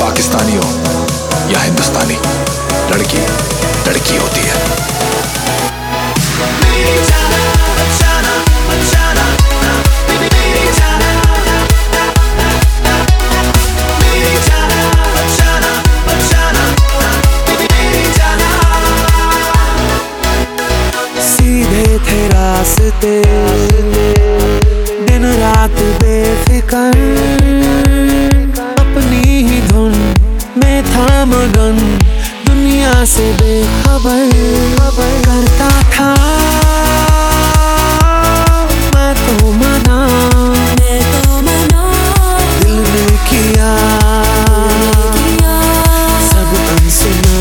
पाकिस्तानी हो या हिंदुस्तानी, लड़की लड़की होती है। सीधे थे रास्ते, दिन रात बेफिकर, अपनी ही धुन में था मगन, दुनिया से बेखबर करता था मैं तो मना, दिल ने किया सब अनसुना।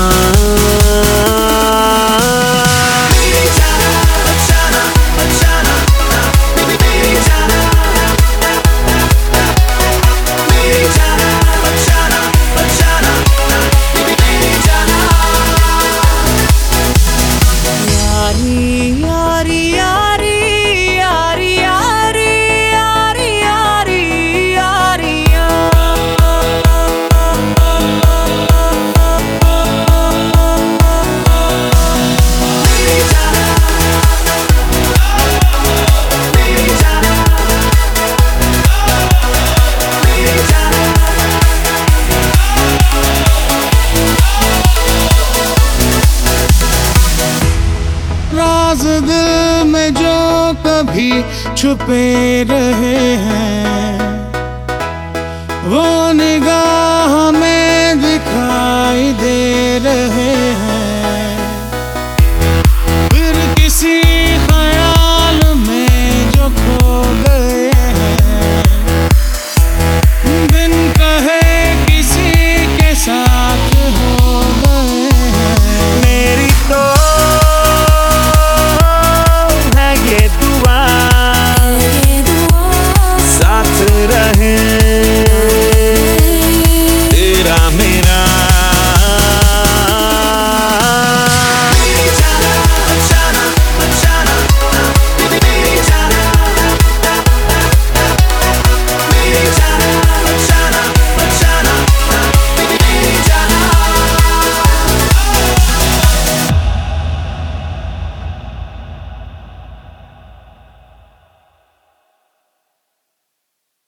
राज दिल में जो कभी छुपे रहे हैं वो